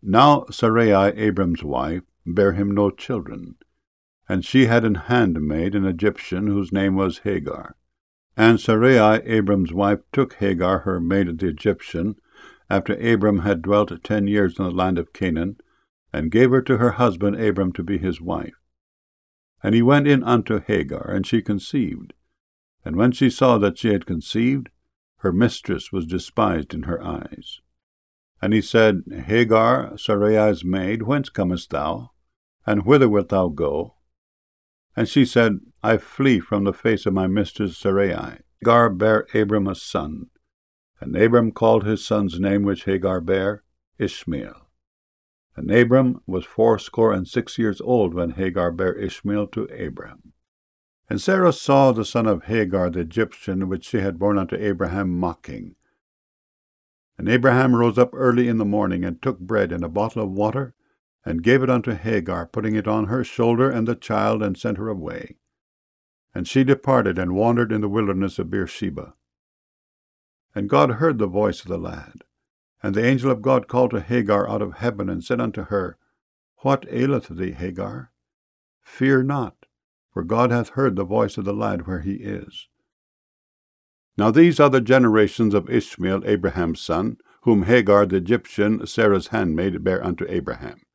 Now Sarai, Abram's wife, bare him no children, and she had an handmaid, an Egyptian, whose name was Hagar. And Sarai, Abram's wife, took Hagar, her maid the Egyptian, after Abram had dwelt 10 years in the land of Canaan, and gave her to her husband Abram to be his wife. And he went in unto Hagar, and she conceived. And when she saw that she had conceived, her mistress was despised in her eyes. And he said, Hagar, Sarai's maid, whence comest thou? And whither wilt thou go? And she said, I flee from the face of my mistress Sarai. Hagar bare Abram a son, and Abram called his son's name which Hagar bare, Ishmael. And Abram was 86 years old when Hagar bare Ishmael to Abram. And Sarah saw the son of Hagar the Egyptian, which she had borne unto Abraham, mocking. And Abraham rose up early in the morning, and took bread and a bottle of water, and gave it unto Hagar, putting it on her shoulder and the child, and sent her away. And she departed, and wandered in the wilderness of Beersheba. And God heard the voice of the lad. And the angel of God called to Hagar out of heaven, and said unto her, What aileth thee, Hagar? Fear not, for God hath heard the voice of the lad where he is. Now these are the generations of Ishmael, Abraham's son, whom Hagar the Egyptian, Sarah's handmaid, bare unto Abraham.